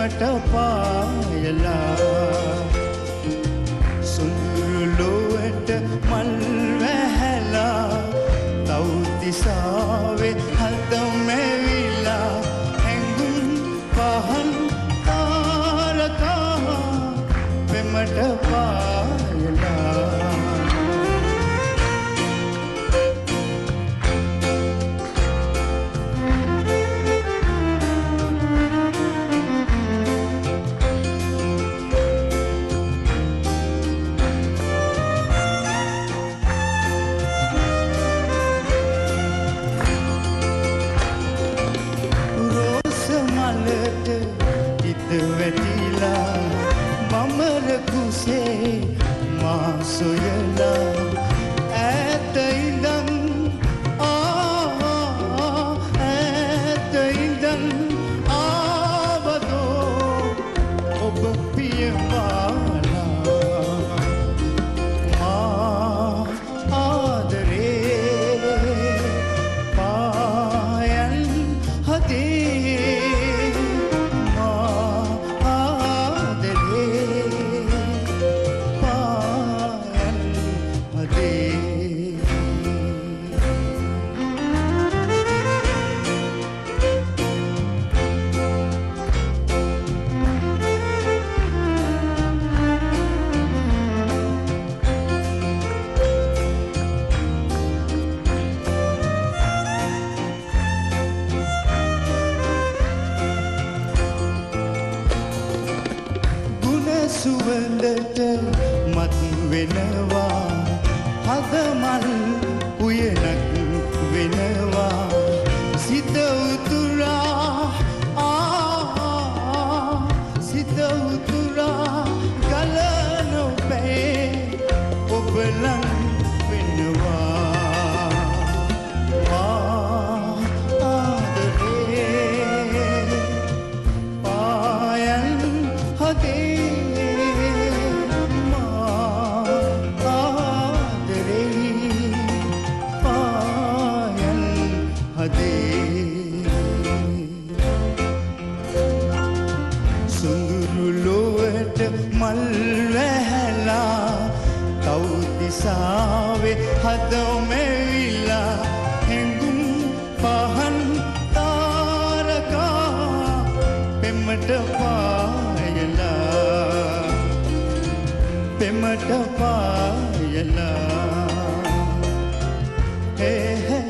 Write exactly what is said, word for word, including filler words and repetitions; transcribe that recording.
පෙමට පායලා සුඳුරුලොවට මල් වැහැලා තවුතිසාවේ හද මෙවිලා හැඟුම් පහන් තාරකා පෙමට පායලා සොයලා ඈත ඉඳන් ආ ඈත ඉඳන් ආවදෝ ඔබ පියමාලා මා ආදරේ පායන් හදේ මා ආදරේ සුවඳට මත් වෙනවා හද මල් උයනක් වෙනවා සිත උතුරා ආ සිත උතුරා ගලන ඔබේ ඔබ ලං වෙනවා මා ආදරේ පායන් හදේ සුඳුරුලොවට මල් වැහැලා තවුතිසාවේ හද මෙවිලා හැඟුම් පහන් තාරකා පෙමට පායලා පෙමට පායලා හේ